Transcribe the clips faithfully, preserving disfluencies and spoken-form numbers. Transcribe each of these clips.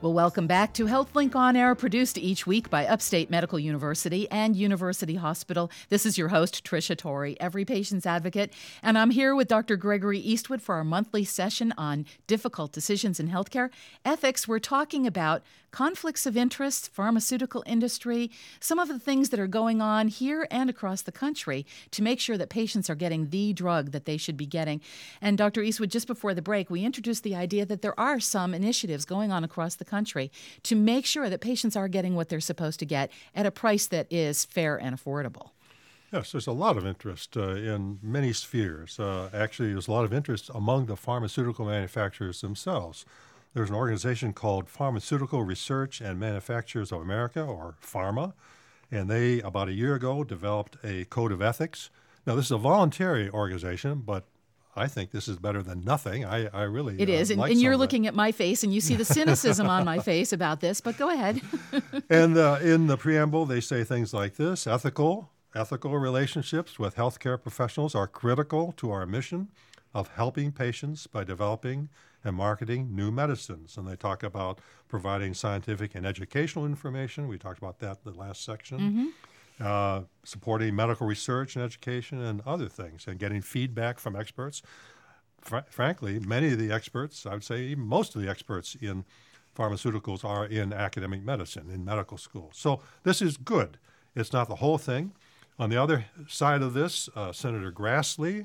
Well, welcome back to HealthLink On Air, produced each week by Upstate Medical University and University Hospital. This is your host, Tricia Torrey, every patient's advocate, and I'm here with Doctor Gregory Eastwood for our monthly session on difficult decisions in healthcare. Ethics, we're talking about conflicts of interest, pharmaceutical industry, some of the things that are going on here and across the country to make sure that patients are getting the drug that they should be getting. And Doctor Eastwood, just before the break, we introduced the idea that there are some initiatives going on across the country to make sure that patients are getting what they're supposed to get at a price that is fair and affordable. Yes, there's a lot of interest uh, in many spheres. Uh, actually, there's a lot of interest among the pharmaceutical manufacturers themselves. There's an organization called Pharmaceutical Research and Manufacturers of America, or PhRMA, and they, about a year ago, developed a code of ethics. Now, this is a voluntary organization, but I think this is better than nothing. I, I really It is, uh, and, like and you're some of looking at my face, and you see the cynicism on my face about this, but go ahead. And uh, in the preamble, they say things like this: ethical, ethical relationships with healthcare professionals are critical to our mission of helping patients by developing and marketing new medicines. And they talk about providing scientific and educational information. We talked about that in the last section. Mm-hmm. Uh, supporting medical research and education and other things, and getting feedback from experts. Fr- frankly, many of the experts, I would say even most of the experts in pharmaceuticals are in academic medicine, in medical school. So this is good. It's not the whole thing. On the other side of this, uh, Senator Grassley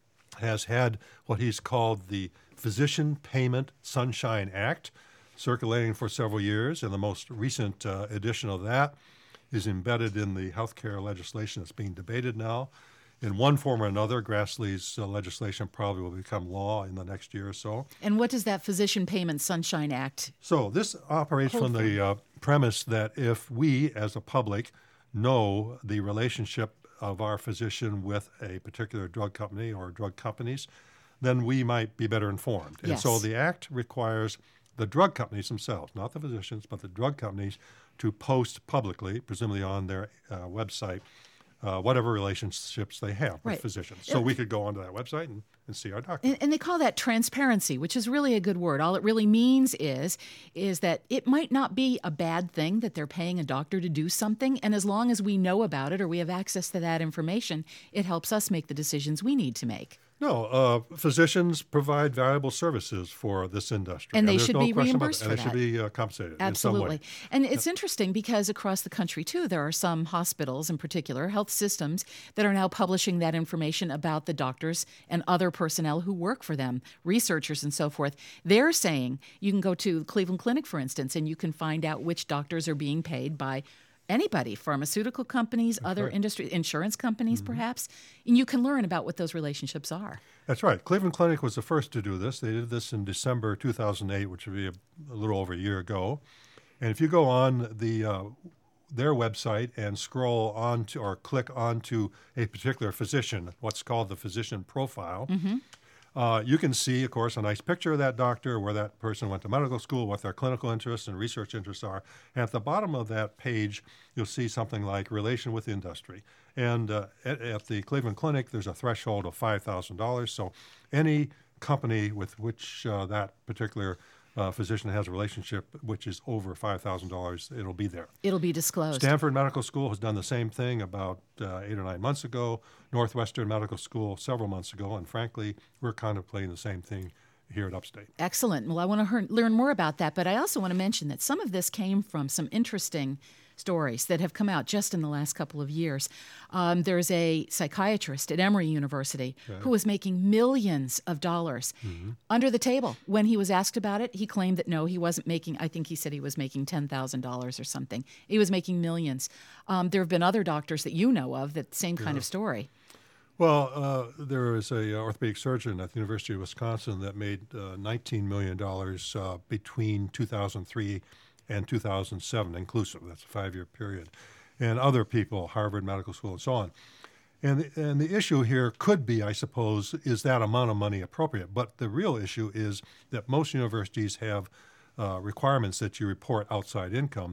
has had what he's called the Physician Payment Sunshine Act circulating for several years, and the most recent uh, edition of that is embedded in the healthcare legislation that's being debated now. In one form or another, Grassley's uh, legislation probably will become law in the next year or so. And what does that Physician Payment Sunshine Act? So this operates from the uh, premise that if we, as a public, know the relationship of our physician with a particular drug company or drug companies, then we might be better informed. And Yes. so the act requires the drug companies themselves, not the physicians, but the drug companies, to post publicly, presumably on their uh, website, uh, whatever relationships they have Right. with physicians. So we could go onto that website and, and see our doctor. And, and they call that transparency, which is really a good word. All it really means is, is that it might not be a bad thing that they're paying a doctor to do something, and as long as we know about it or we have access to that information, it helps us make the decisions we need to make. No, uh, physicians provide valuable services for this industry. And they there's should no be question about reimbursed that. for And they that. should be uh, compensated Absolutely. in some way. And it's interesting because across the country, too, there are some hospitals in particular, health systems, that are now publishing that information about the doctors and other personnel who work for them, researchers and so forth. They're saying you can go to Cleveland Clinic, for instance, and you can find out which doctors are being paid by anybody, pharmaceutical companies, That's other right. industry, insurance companies, Mm-hmm. perhaps, and you can learn about what those relationships are. That's right. Cleveland Clinic was the first to do this. They did this in December two thousand eight, which would be a, a little over a year ago. And if you go on the uh, their website and scroll on to or click onto a particular physician, what's called the physician profile, Mm-hmm. uh, you can see, of course, a nice picture of that doctor, where that person went to medical school, what their clinical interests and research interests are. And at the bottom of that page, you'll see something like relation with industry. And uh, at, at the Cleveland Clinic, there's a threshold of five thousand dollars. So any company with which uh, that particular uh, physician has a relationship, which is over five thousand dollars, it'll be there. It'll be disclosed. Stanford Medical School has done the same thing about uh, eight or nine months ago. Northwestern Medical School several months ago. And frankly, we're contemplating the same thing here at Upstate. Excellent. Well, I want to hear, learn more about that, but I also want to mention that some of this came from some interesting stories that have come out just in the last couple of years. Um, there's a psychiatrist at Emory University Okay. who was making millions of dollars Mm-hmm. under the table. When he was asked about it, he claimed that no, he wasn't making, I think he said he was making ten thousand dollars or something. He was making millions. Um, there have been other doctors that you know of that same kind Yeah. of story. Well, uh, there was a uh, orthopedic surgeon at the University of Wisconsin that made uh, nineteen million dollars uh, between two thousand three and two thousand seven, inclusive. That's a five-year period. And other people, Harvard Medical School and so on. And the, and the issue here could be, I suppose, is that amount of money appropriate? But the real issue is that most universities have uh, requirements that you report outside income.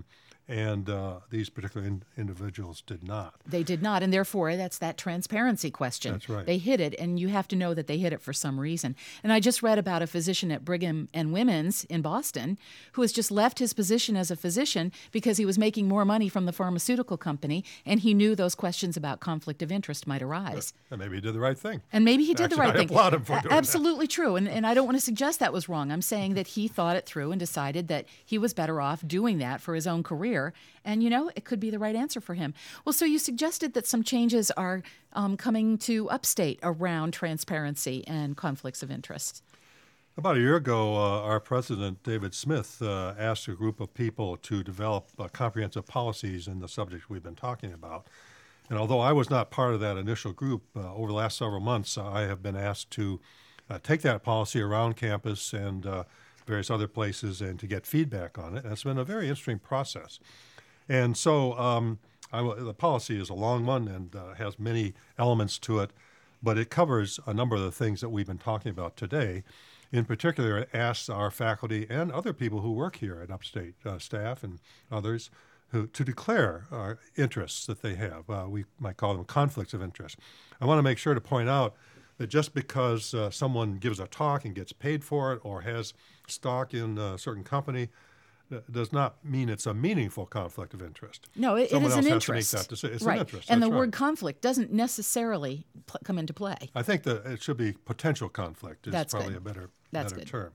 and uh, these particular in- individuals did not. They did not, and therefore that's that transparency question. That's right. They hid it, and you have to know that they hid it for some reason. And I just read about a physician at Brigham and Women's in Boston who has just left his position as a physician because he was making more money from the pharmaceutical company, and he knew those questions about conflict of interest might arise. And maybe he did the right thing. And maybe he did Actually, the right I thing. applaud him for doing Absolutely true. And, and I don't want to suggest that was wrong. I'm saying that he thought it through and decided that he was better off doing that for his own career. And, you know, it could be the right answer for him. Well, so you suggested that some changes are um, coming to upstate around transparency and conflicts of interest. About a year ago, uh, our president, David Smith, uh, asked a group of people to develop uh, comprehensive policies in the subject we've been talking about. And although I was not part of that initial group, uh, over the last several months, uh, I have been asked to uh, take that policy around campus and uh, various other places and to get feedback on it. And it's been a very interesting process. And so um, I, the policy is a long one and uh, has many elements to it, but it covers a number of the things that we've been talking about today. In particular, it asks our faculty and other people who work here at Upstate, uh, staff and others, who, to declare uh, interests that they have. Uh, we might call them conflicts of interest. I want to make sure to point out that just because uh, someone gives a talk and gets paid for it or has stock in a certain company uh, does not mean it's a meaningful conflict of interest. No, it, it Someone is else an has interest. To make that decision. It's right. an interest. And That's the right. word conflict doesn't necessarily pl- come into play. I think that it should be potential conflict is That's probably good. a better, That's better good. term.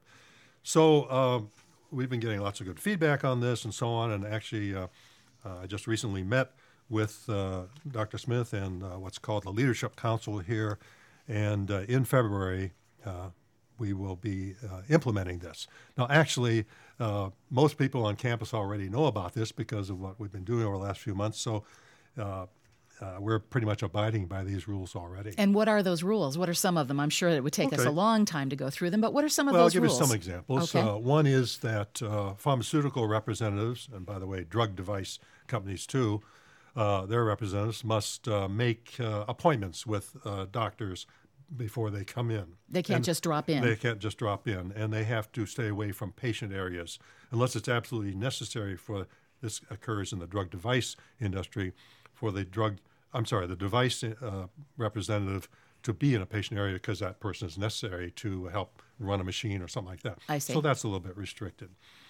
So uh, we've been getting lots of good feedback on this and so on, and actually uh, uh, I just recently met with uh, Doctor Smith and uh, what's called the Leadership Council here, and uh, in February uh, we will be uh, implementing this. Now actually uh, most people on campus already know about this because of what we've been doing over the last few months, so uh, Uh, we're pretty much abiding by these rules already. And what are those rules? What are some of them? I'm sure it would take us Okay. a long time to go through them, but what are some of Well, I'll those give rules? you some examples. Okay. Uh, one is that uh, pharmaceutical representatives, and by the way, drug device companies too, uh, their representatives must uh, make uh, appointments with uh, doctors before they come in. They can't And just drop in. They can't just drop in, and they have to stay away from patient areas unless it's absolutely necessary for this occurs in the drug device industry for the drug I'm sorry, the device uh, representative to be in a patient area because that person is necessary to help run a machine or something like that. I see. So that's a little bit restricted.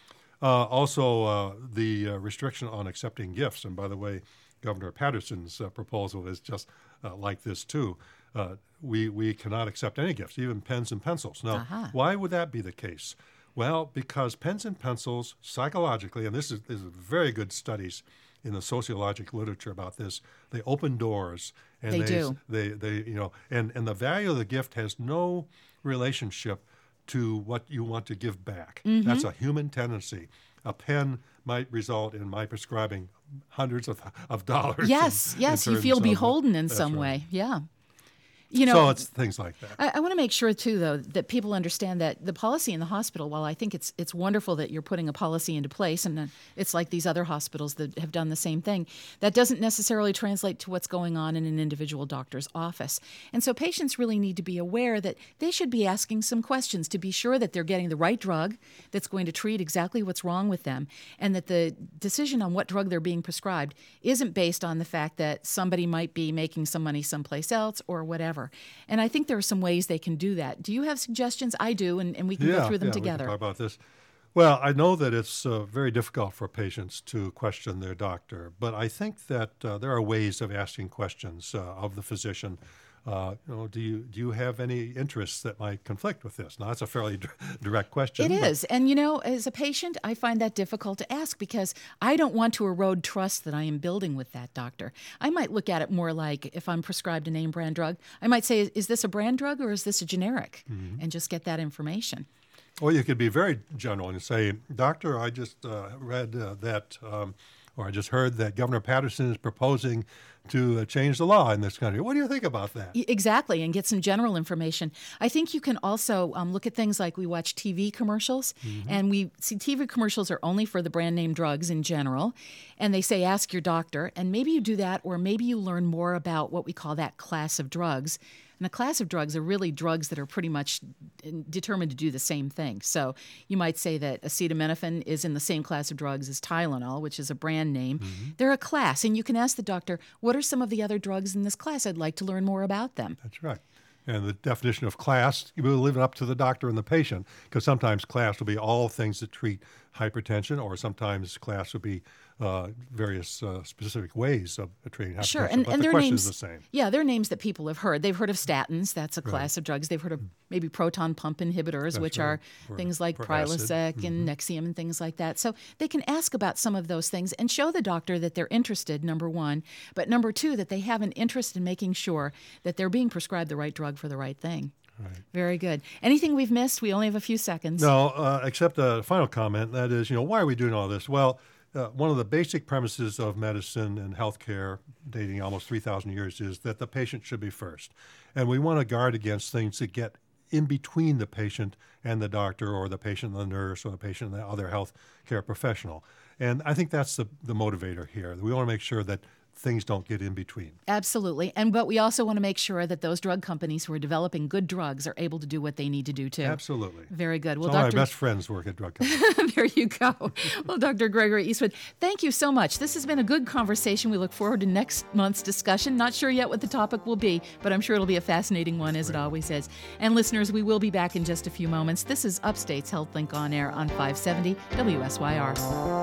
Uh, also, uh, the uh, restriction on accepting gifts, and by the way, Governor Patterson's uh, proposal is just uh, like this too. Uh, we, we cannot accept any gifts, even pens and pencils. Now, Uh-huh. why would that be the case? Well, because pens and pencils psychologically, and this is, this is very good studies in the sociologic literature about this, they open doors. And They they do. They, they, you know, and, and the value of the gift has no relationship to what you want to give back. Mm-hmm. That's a human tendency. A pen might result in my prescribing hundreds of, of dollars. Yes, in- yes, in you feel terms of- beholden in that's some right. way. Yeah. You know, So it's things like that. I, I want to make sure too, though, that people understand that the policy in the hospital. While I think it's it's wonderful that you're putting a policy into place, and uh, it's like these other hospitals that have done the same thing, that doesn't necessarily translate to what's going on in an individual doctor's office. And so patients really need to be aware that they should be asking some questions to be sure that they're getting the right drug that's going to treat exactly what's wrong with them, and that the decision on what drug they're being prescribed isn't based on the fact that somebody might be making some money someplace else or whatever. And I think there are some ways they can do that. Do you have suggestions? I do, and, and we can yeah, go through them yeah, together. We can talk about this. Well, I know that it's uh, very difficult for patients to question their doctor, but I think that uh, there are ways of asking questions uh, of the physician. Uh, you know, do you do you have any interests that might conflict with this? Now, that's a fairly d- direct question. It but- is. And, you know, as a patient, I find that difficult to ask because I don't want to erode trust that I am building with that doctor. I might look at it more like if I'm prescribed a name brand drug, I might say, is this a brand drug or is this a generic? Mm-hmm. And just get that information. Or you could be very general and say, Doctor, I just uh, read uh, that, um, or I just heard that Governor Patterson is proposing to uh, change the law in this country. What do you think about that? Y- Exactly, and get some general information. I think you can also um, look at things like we watch T V commercials, and we see T V commercials are only for the brand name drugs in general, and they say ask your doctor, and maybe you do that, or maybe you learn more about what we call that class of drugs. And a class of drugs are really drugs that are pretty much determined to do the same thing. So you might say that acetaminophen is in the same class of drugs as Tylenol, which is a brand name. Mm-hmm. They're a class, and you can ask the doctor, what are some of the other drugs in this class? I'd like to learn more about them. That's right. And the definition of class, you will leave it up to the doctor and the patient, because sometimes class will be all things that treat hypertension, or sometimes class will be uh, various uh, specific ways of treating hypertension. Sure, and, but and the their question names, is the same. Yeah, they're names that people have heard. They've heard of statins. That's a class right. of drugs. They've heard of maybe proton pump inhibitors, That's which right. are for, things like for Prilosec acid. and mm-hmm. Nexium and things like that. So they can ask about some of those things and show the doctor that they're interested, number one. But number two, that they have an interest in making sure that they're being prescribed the right drug for the right thing. Right. Very good. Anything we've missed? We only have a few seconds. No, uh, except a final comment. That is, you know, why are we doing all this? Well, uh, one of the basic premises of medicine and healthcare, dating almost three thousand years, is that the patient should be first. And we want to guard against things that get in between the patient and the doctor, or the patient and the nurse, or the patient and the other health care professional. And I think that's the, the motivator here. We want to make sure that things don't get in between. Absolutely. And but we also want to make sure that those drug companies who are developing good drugs are able to do what they need to do too. Absolutely. Very good. Well, Doctor Some of my best friends work at drug companies. There you go. Well, Doctor Gregory Eastwood, thank you so much. This has been a good conversation. We look forward to next month's discussion. Not sure yet what the topic will be, but I'm sure it'll be a fascinating one, as it always is. And listeners, we will be back in just a few moments. This is Upstate's HealthLink on Air on five seventy W S Y R.